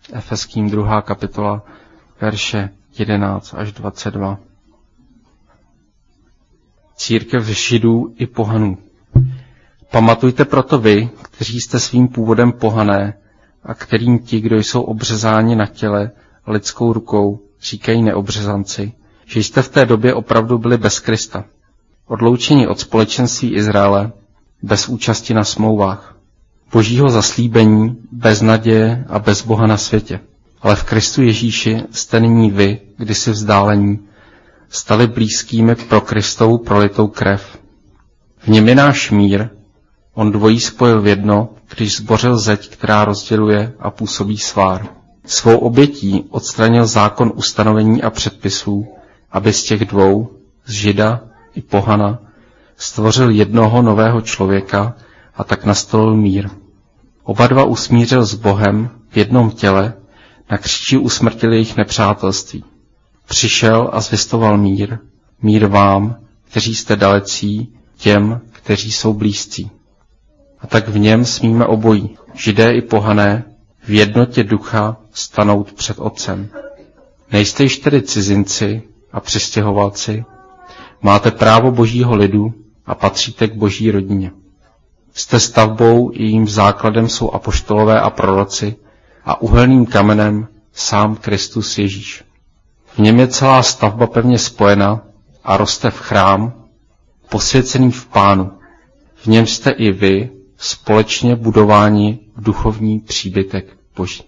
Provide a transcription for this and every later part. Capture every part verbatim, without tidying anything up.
Efeským druhá kapitola, verše jedenáct až dvacet dva. Církev Židů i pohanů. Pamatujte proto vy, kteří jste svým původem pohané a kterým ti, kdo jsou obřezáni na těle lidskou rukou, říkají neobřezanci, že jste v té době opravdu byli bez Krista, odloučeni od společenství Izraele, bez účasti na smlouvách, božího zaslíbení, bez naděje a bez Boha na světě. Ale v Kristu Ježíši jste nyní vy, kdysi vzdálení, stali blízkými pro Kristovu prolitou krev. V něm je náš mír, on dvojí spojil v jedno, když zbořil zeď, která rozděluje a působí svár. Svou obětí odstranil zákon ustanovení a předpisů, aby z těch dvou, z Žida i pohana, stvořil jednoho nového člověka a tak nastolil mír. Oba dva usmířil s Bohem v jednom těle, na kříži usmrtil jejich nepřátelství. Přišel a zvěstoval mír, mír vám, kteří jste dalecí, těm, kteří jsou blízcí. A tak v něm smíme obojí, Židé i pohané, v jednotě ducha stanout před Otcem. Nejste již tedy cizinci a přistěhovalci, máte právo božího lidu a patříte k boží rodině. Jste stavbou, jejím základem jsou apoštolové a proroci a uhelným kamenem sám Kristus Ježíš. V něm je celá stavba pevně spojena a roste v chrám, posvěcený v Pánu. V něm jste i vy společně budováni v duchovní příbytek Boží.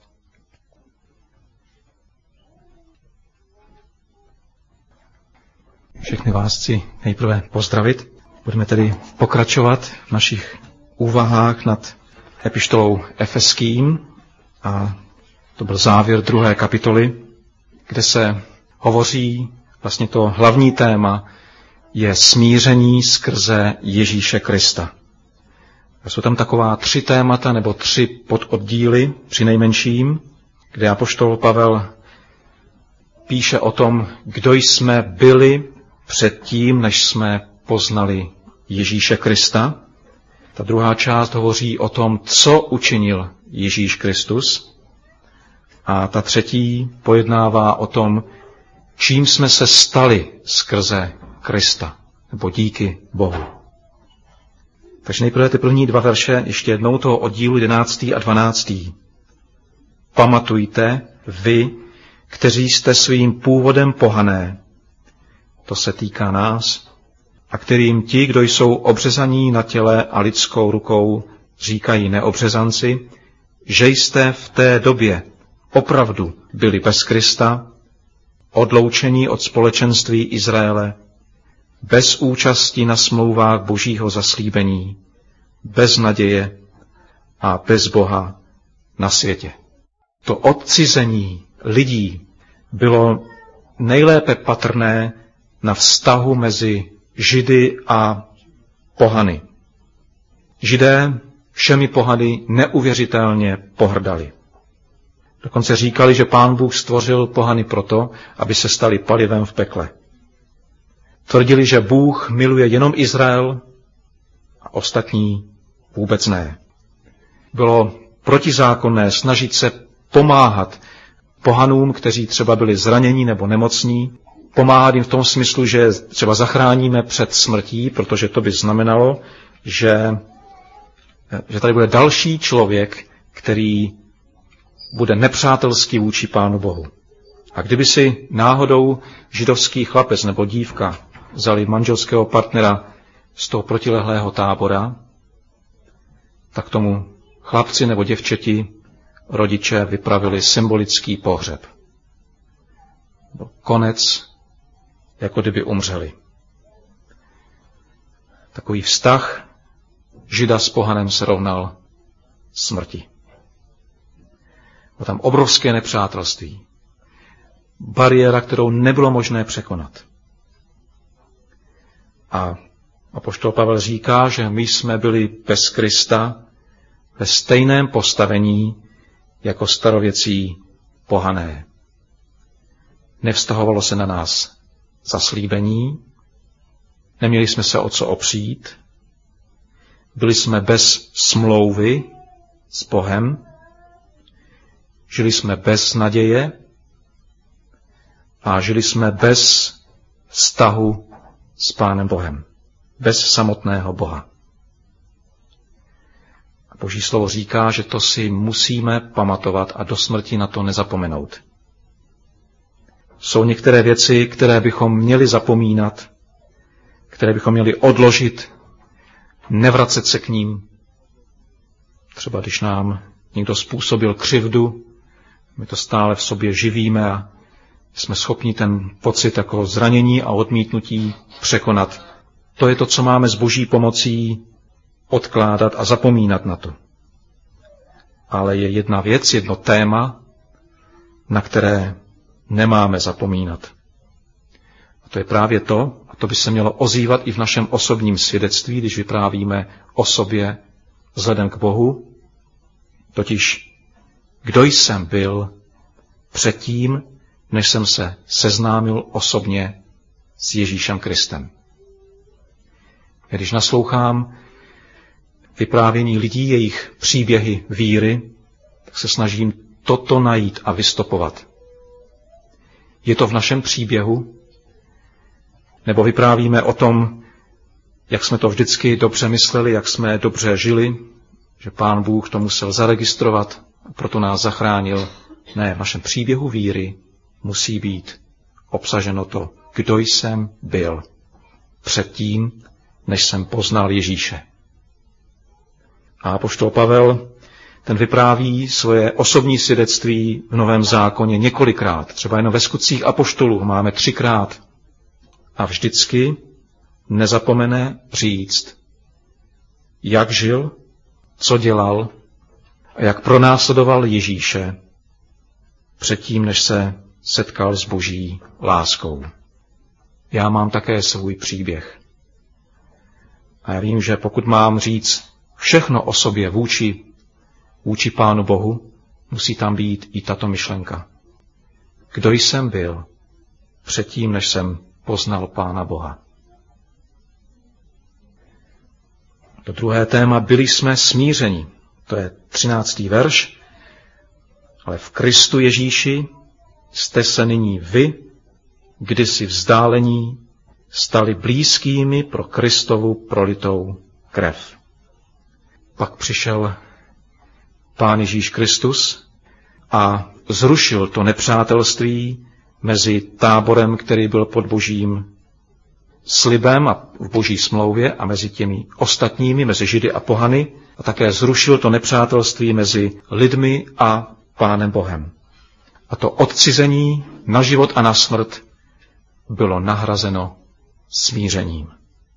Všechny vás chci nejprve pozdravit. Budeme tedy pokračovat v našich úvahách nad epištolou Efeským a to byl závěr druhé kapitoly, kde se hovoří, vlastně to hlavní téma je smíření skrze Ježíše Krista. Jsou tam taková tři témata nebo tři pododdíly při nejmenším, kde apoštol Pavel píše o tom, kdo jsme byli předtím, než jsme poznali Ježíše Krista. Ta druhá část hovoří o tom, co učinil Ježíš Kristus. A ta třetí pojednává o tom, čím jsme se stali skrze Krista, nebo díky Bohu. Takže nejprve ty první dva verše, ještě jednou toho oddílu jedenáctý a dvanáctý. Pamatujte, vy, kteří jste svým původem pohané, to se týká nás, a kterým ti, kdo jsou obřezaní na těle a lidskou rukou, říkají neobřezanci, že jste v té době opravdu byli bez Krista, odloučení od společenství Izraele, bez účasti na smlouvách božího zaslíbení, bez naděje a bez Boha na světě. To odcizení lidí bylo nejlépe patrné na vztahu mezi Židy a pohany. Židé všemi pohany neuvěřitelně pohrdali. Dokonce říkali, že Pán Bůh stvořil pohany proto, aby se stali palivem v pekle. Tvrdili, že Bůh miluje jenom Izrael a ostatní vůbec ne. Bylo protizákonné snažit se pomáhat pohanům, kteří třeba byli zranění nebo nemocní, pomáhat jim v tom smyslu, že třeba zachráníme před smrtí, protože to by znamenalo, že, že tady bude další člověk, který bude nepřátelský vůči Pánu Bohu. A kdyby si náhodou židovský chlapec nebo dívka vzali manželského partnera z toho protilehlého tábora, tak tomu chlapci nebo děvčeti rodiče vypravili symbolický pohřeb. Konec, jako kdyby umřeli. Takový vztah Žida s pohanem se rovnal smrti. Bylo tam obrovské nepřátelství. Bariéra, kterou nebylo možné překonat. A apoštol Pavel říká, že my jsme byli bez Krista ve stejném postavení jako starověcí pohané. Nevztahovalo se na nás zaslíbení, neměli jsme se o co opřít, byli jsme bez smlouvy s Bohem, žili jsme bez naděje a žili jsme bez vztahu s Pánem Bohem, bez samotného Boha. A Boží slovo říká, že to si musíme pamatovat a do smrti na to nezapomenout. Jsou některé věci, které bychom měli zapomínat, které bychom měli odložit, nevracet se k ním. Třeba když nám někdo způsobil křivdu, my to stále v sobě živíme a jsme schopni ten pocit jako zranění a odmítnutí překonat. To je to, co máme s Boží pomocí odkládat a zapomínat na to. Ale je jedna věc, jedno téma, na které nemáme zapomínat. A to je právě to, a to by se mělo ozývat i v našem osobním svědectví, když vyprávíme o sobě vzhledem k Bohu, totiž kdo jsem byl předtím, než jsem se seznámil osobně s Ježíšem Kristem. Když naslouchám vyprávění lidí, jejich příběhy víry, tak se snažím toto najít a vystopovat. Je to v našem příběhu? Nebo vyprávíme o tom, jak jsme to vždycky dobře mysleli, jak jsme dobře žili, že Pán Bůh to musel zaregistrovat a proto nás zachránil? Ne, v našem příběhu víry musí být obsaženo to, kdo jsem byl předtím, než jsem poznal Ježíše. A apoštol Pavel, ten vypráví svoje osobní svědectví v Novém zákoně několikrát. Třeba jenom ve Skutcích apoštolů máme třikrát. A vždycky nezapomene říct, jak žil, co dělal a jak pronásledoval Ježíše předtím, než se setkal s Boží láskou. Já mám také svůj příběh. A já vím, že pokud mám říct všechno o sobě vůči, vůči Pánu Bohu, musí tam být i tato myšlenka. Kdo jsem byl předtím, než jsem poznal Pána Boha. To druhé téma, byli jsme smířeni. To je třináctý verš. Ale v Kristu Ježíši jste se nyní vy, kdysi vzdálení, stali blízkými pro Kristovu prolitou krev. Pak přišel Pán Ježíš Kristus a zrušil to nepřátelství mezi táborem, který byl pod Božím slibem a v Boží smlouvě, a mezi těmi ostatními, mezi Židy a pohany, a také zrušil to nepřátelství mezi lidmi a Pánem Bohem. A to odcizení na život a na smrt bylo nahrazeno smířením.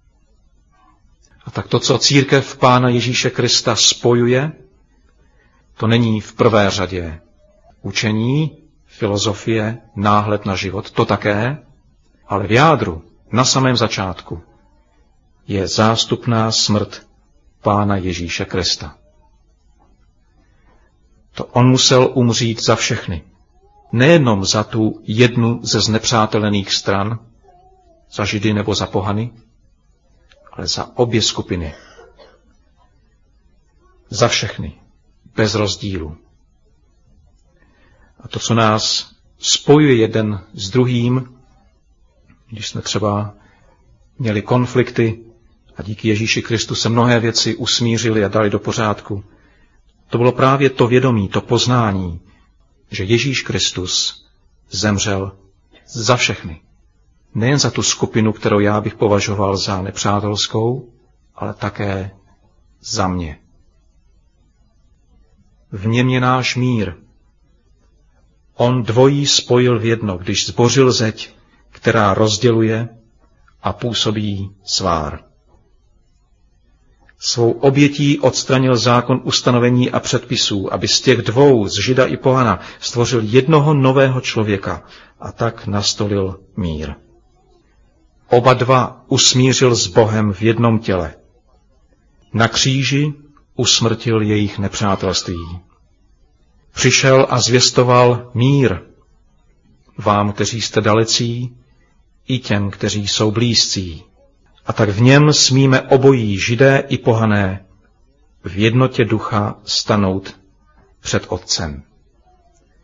A tak to, co církev Pána Ježíše Krista spojuje, to není v prvé řadě učení, filozofie, náhled na život, to také, ale v jádru, na samém začátku, je zástupná smrt Pána Ježíše Krista. To on musel umřít za všechny. Nejenom za tu jednu ze znepřátelených stran, za Židy nebo za pohany, ale za obě skupiny. Za všechny, bez rozdílu. A to, co nás spojuje jeden s druhým, když jsme třeba měli konflikty a díky Ježíši Kristu se mnohé věci usmířily a dali do pořádku, to bylo právě to vědomí, to poznání, že Ježíš Kristus zemřel za všechny. Nejen za tu skupinu, kterou já bych považoval za nepřátelskou, ale také za mě. V něm je náš mír. On dvojí spojil v jedno, když zbořil zeď, která rozděluje a působí svár. Svou obětí odstranil zákon ustanovení a předpisů, aby z těch dvou, z Žida i pohana, stvořil jednoho nového člověka a tak nastolil mír. Oba dva usmířil s Bohem v jednom těle. Na kříži usmrtil jejich nepřátelství. Přišel a zvěstoval mír vám, kteří jste dalecí, i těm, kteří jsou blízcí. A tak v něm smíme obojí, Židé i pohané, v jednotě ducha stanout před Otcem.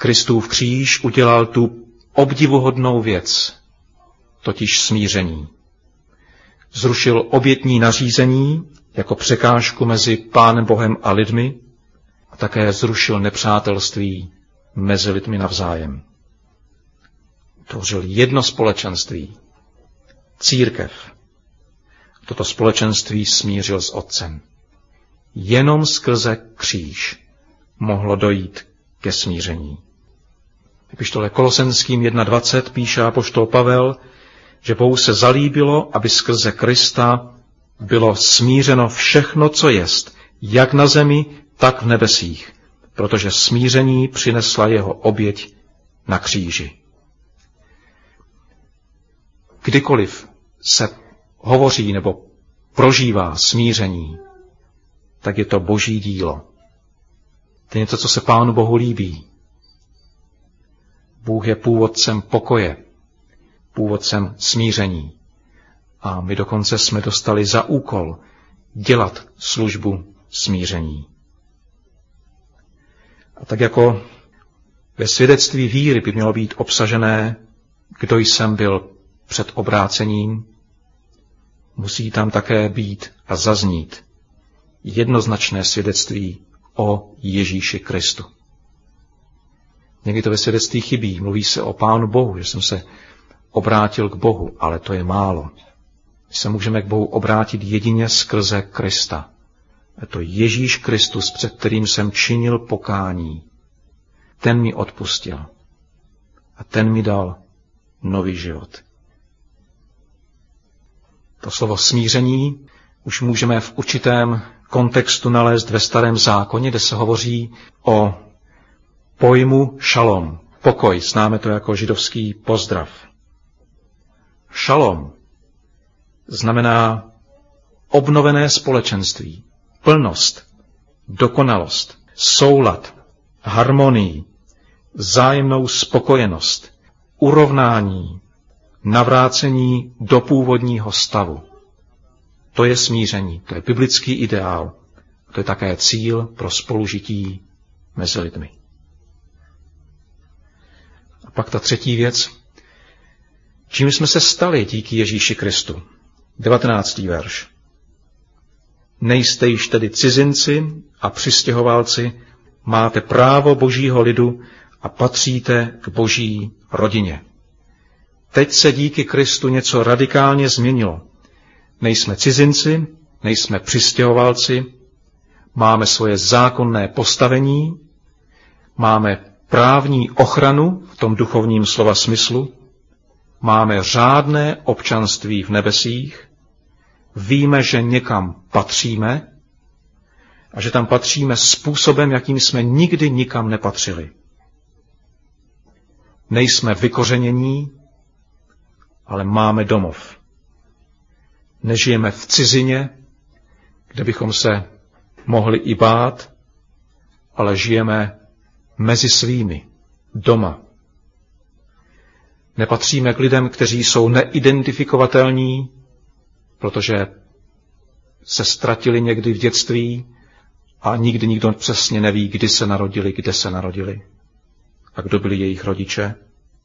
Kristův kříž udělal tu obdivuhodnou věc, totiž smíření. Zrušil obětní nařízení jako překážku mezi Pánem Bohem a lidmi a také zrušil nepřátelství mezi lidmi navzájem. Tvořil jedno společenství, církev. Toto společenství smířil s Otcem. Jenom skrze kříž mohlo dojít ke smíření. V epištole Kolosenským jedna dvacet píše apoštol Pavel, že Bohu se zalíbilo, aby skrze Krista bylo smířeno všechno, co jest, jak na zemi, tak v nebesích, protože smíření přinesla jeho oběť na kříži. Kdykoliv se hovoří nebo prožívá smíření, tak je to Boží dílo. To je něco, co se Pánu Bohu líbí. Bůh je původcem pokoje, původcem smíření. A my dokonce jsme dostali za úkol dělat službu smíření. A tak jako ve svědectví víry by mělo být obsažené, kdo jsem byl před obrácením, musí tam také být a zaznít jednoznačné svědectví o Ježíši Kristu. Někdy to ve svědectví chybí. Mluví se o Pánu Bohu, že jsem se obrátil k Bohu, ale to je málo. My se můžeme k Bohu obrátit jedině skrze Krista. Je to Ježíš Kristus, před kterým jsem činil pokání. Ten mi odpustil. A ten mi dal nový život. To slovo smíření už můžeme v určitém kontextu nalézt ve Starém zákoně, kde se hovoří o pojmu šalom, pokoj, známe to jako židovský pozdrav. Šalom znamená obnovené společenství, plnost, dokonalost, soulad, harmonii, vzájemnou spokojenost, urovnání, navrácení do původního stavu. To je smíření, to je biblický ideál, to je také cíl pro spolužití mezi lidmi. A pak ta třetí věc, čím jsme se stali díky Ježíši Kristu. devatenáctý verš. Nejste již tedy cizinci a přistěhovalci, máte právo Božího lidu a patříte k Boží rodině. Teď se díky Kristu něco radikálně změnilo. Nejsme cizinci, nejsme přistěhovalci, máme svoje zákonné postavení, máme právní ochranu v tom duchovním slova smyslu, máme řádné občanství v nebesích, víme, že někam patříme a že tam patříme způsobem, jakým jsme nikdy nikam nepatřili. Nejsme vykořenění, ale máme domov. Nežijeme v cizině, kde bychom se mohli i bát, ale žijeme mezi svými, doma. Nepatříme k lidem, kteří jsou neidentifikovatelní, protože se ztratili někdy v dětství a nikdy nikdo přesně neví, kdy se narodili, kde se narodili a kdo byli jejich rodiče.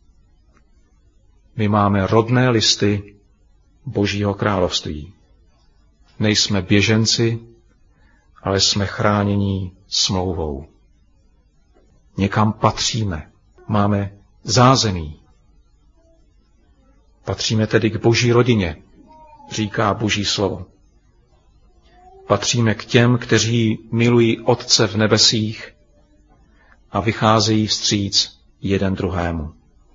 My máme rodné listy Božího království. Nejsme běženci, ale jsme chráněni smlouvou. Někam patříme, máme zázemí. Patříme tedy k Boží rodině, říká Boží slovo. Patříme k těm, kteří milují Otce v nebesích a vycházejí vstříc jeden druhému.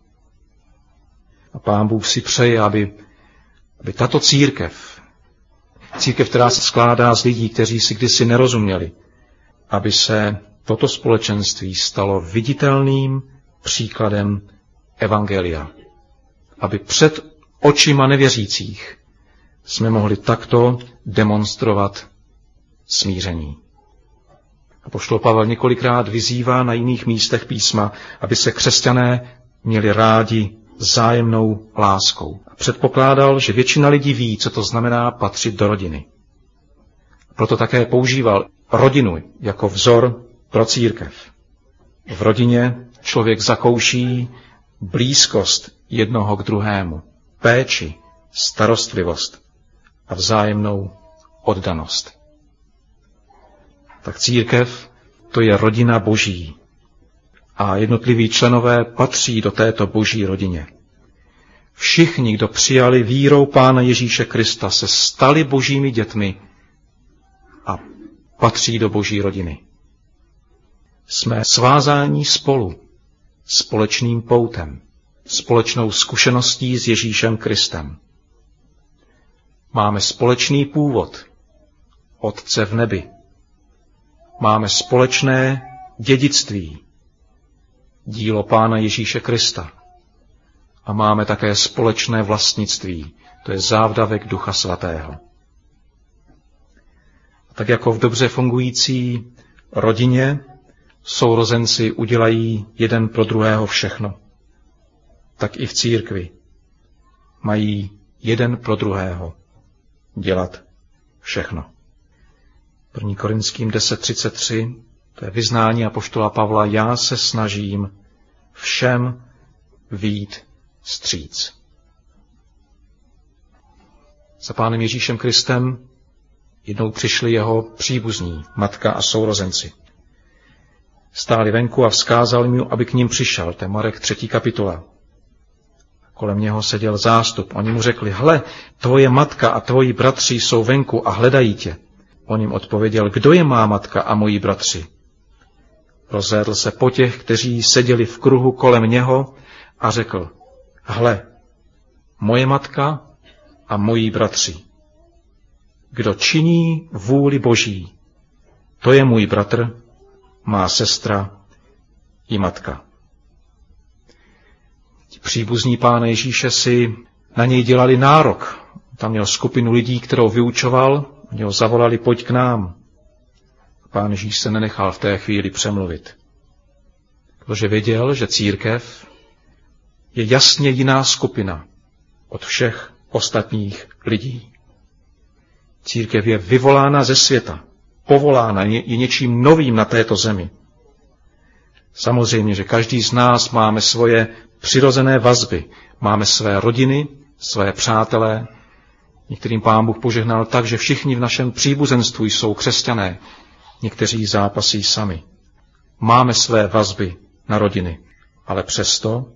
A Pán Bůh si přeje, aby, aby tato církev, církev, která se skládá z lidí, kteří si kdysi nerozuměli, aby se toto společenství stalo viditelným příkladem evangelia. Aby před očima nevěřících jsme mohli takto demonstrovat smíření. Apoštol Pavel několikrát vyzývá na jiných místech písma, aby se křesťané měli rádi vzájemnou láskou. A předpokládal, že většina lidí ví, co to znamená patřit do rodiny. Proto také používal rodinu jako vzor pro církev. V rodině člověk zakouší blízkost jednoho k druhému, péči, starostlivost a vzájemnou oddanost. Tak církev, to je rodina Boží a jednotliví členové patří do této Boží rodině. Všichni, kdo přijali vírou Pána Ježíše Krista, se stali Božími dětmi a patří do Boží rodiny. Jsme svázáni spolu, společným poutem, společnou zkušeností s Ježíšem Kristem. Máme společný původ, Otce v nebi. Máme společné dědictví, dílo Pána Ježíše Krista. A máme také společné vlastnictví, to je závdavek Ducha Svatého. A tak jako v dobře fungující rodině sourozenci udělají jeden pro druhého všechno, tak i v církvi mají jeden pro druhého dělat všechno. první Korinským deset třicet tři, to je vyznání apoštola Pavla, já se snažím všem vyjít vstříc. Za Pánem Ježíšem Kristem jednou přišli jeho příbuzní, matka a sourozenci. Stáli venku a vzkázal mu, aby k ním přišel. To je Marek třetí kapitola. Kolem něho seděl zástup. Oni mu řekli, hle, tvoje matka a tvoji bratři jsou venku a hledají tě. On jim odpověděl, kdo je má matka a moji bratři? Rozhlédl se po těch, kteří seděli v kruhu kolem něho a řekl, hle, moje matka a moji bratři. Kdo činí vůli Boží, to je můj bratr, má sestra i matka. Ti příbuzní Pána Ježíše si na něj dělali nárok. Tam měl skupinu lidí, kterou vyučoval, oni ho zavolali, pojď k nám. Pán Ježíš se nenechal v té chvíli přemluvit. Protože věděl, že církev je jasně jiná skupina od všech ostatních lidí. Církev je vyvolána ze světa, povolána, je něčím novým na této zemi. Samozřejmě, že každý z nás máme svoje přirozené vazby, máme své rodiny, své přátelé. Některým Pán Bůh požehnal tak, že všichni v našem příbuzenstvu jsou křesťané, někteří zápasí sami. Máme své vazby na rodiny, ale přesto,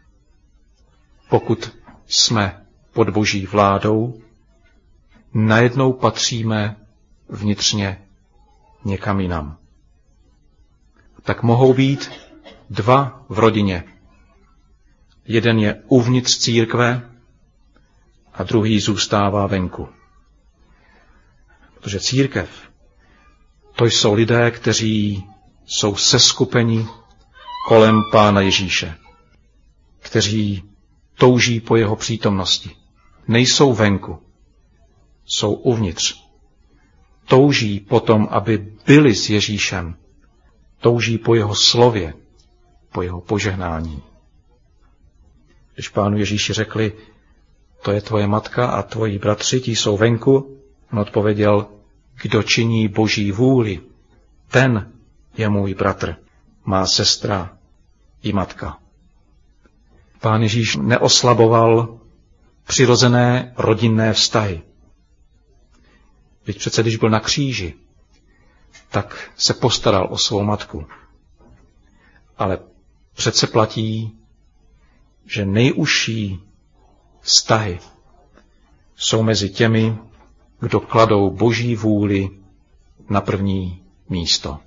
pokud jsme pod Boží vládou, najednou patříme vnitřně někam jinam. Tak mohou být dva v rodině. Jeden je uvnitř církve a druhý zůstává venku. Protože církev, to jsou lidé, kteří jsou seskupeni kolem Pána Ježíše, kteří touží po jeho přítomnosti. Nejsou venku, jsou uvnitř. Touží potom, aby byli s Ježíšem. Touží po jeho slově, po jeho požehnání. Když Pánu Ježíši řekli, to je tvoje matka a tvoji bratři, ti jsou venku, on odpověděl, kdo činí Boží vůli, ten je můj bratr, má sestra i matka. Pán Ježíš neoslaboval přirozené rodinné vztahy. Vždyť přece, když byl na kříži, tak se postaral o svou matku. Ale přece platí, že nejužší vztahy jsou mezi těmi, kdo kladou Boží vůli na první místo.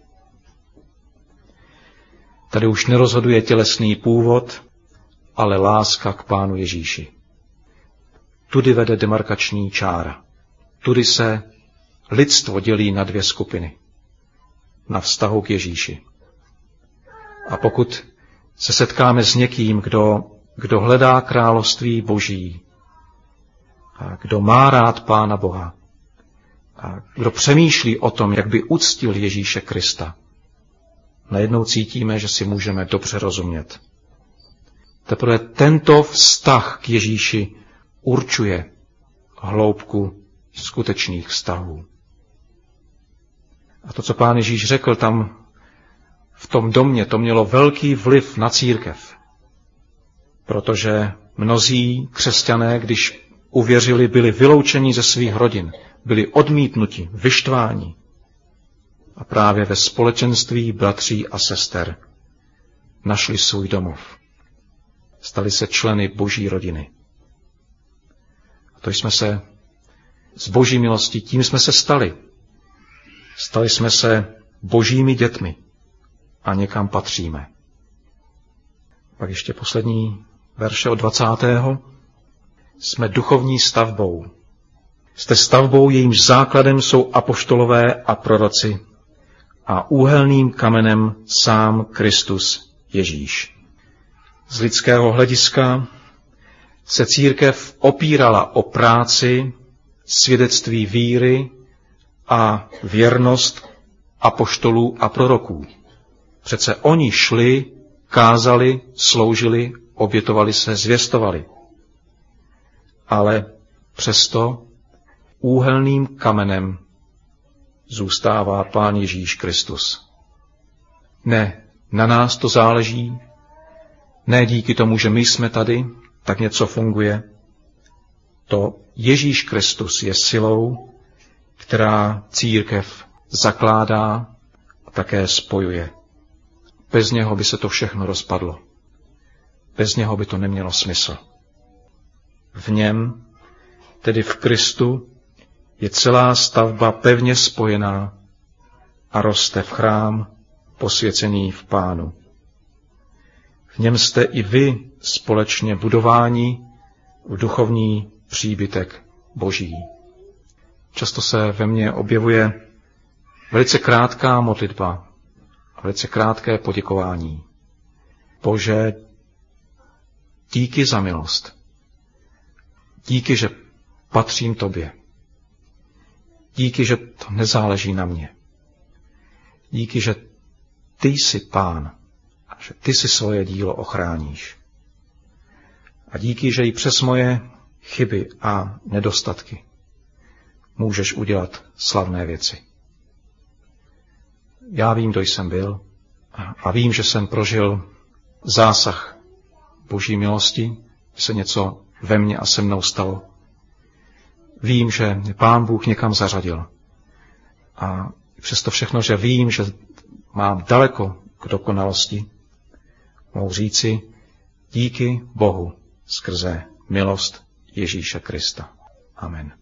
Tady už nerozhoduje tělesný původ, ale láska k Pánu Ježíši. Tudy vede demarkační čára. Tudy se lidstvo dělí na dvě skupiny. Na vztahu k Ježíši. A pokud se setkáme s někým, kdo, kdo hledá království Boží, a kdo má rád Pána Boha, a kdo přemýšlí o tom, jak by uctil Ježíše Krista, najednou cítíme, že si můžeme dobře rozumět. Teprve tento vztah k Ježíši určuje hloubku skutečných vztahů. A to, co Pán Ježíš řekl tam v tom domě to mělo velký vliv na církev, protože mnozí křesťané, když uvěřili, byli vyloučeni ze svých rodin, byli odmítnuti, vyštváni. A právě ve společenství bratří a sester našli svůj domov. Stali se členy Boží rodiny. A to jsme se z Boží milosti, tím jsme se stali. Stali jsme se Božími dětmi a někam patříme. Pak ještě poslední verše od dvacátého Jsme duchovní stavbou. Jste stavbou, jejímž základem jsou apoštolové a proroci a úhelným kamenem sám Kristus Ježíš. Z lidského hlediska se církev opírala o práci, svědectví víry a věrnost apoštolů a proroků. Přece oni šli, kázali, sloužili, obětovali se, zvěstovali. Ale přesto úhelným kamenem zůstává Pán Ježíš Kristus. Ne, na nás to záleží, ne díky tomu, že my jsme tady, tak něco funguje. To Ježíš Kristus je silou, která církev zakládá a také spojuje. Bez něho by se to všechno rozpadlo. Bez něho by to nemělo smysl. V něm, tedy v Kristu, je celá stavba pevně spojená a roste v chrám posvěcený v Pánu. V něm jste i vy společně budováni v duchovní příbytek Boží. Často se ve mně objevuje velice krátká modlitba a velice krátké poděkování. Bože, díky za milost. Díky, že patřím tobě. Díky, že to nezáleží na mě. Díky, že ty jsi Pán a že ty si svoje dílo ochráníš. A díky, že i přes moje chyby a nedostatky můžeš udělat slavné věci. Já vím, kdo jsem byl a vím, že jsem prožil zásah Boží milosti, že se něco ve mně a se mnou stalo. Vím, že mě Pán Bůh někam zařadil. A přesto všechno, že vím, že mám daleko k dokonalosti, mohu říci díky Bohu skrze milost Ježíše Krista. Amen.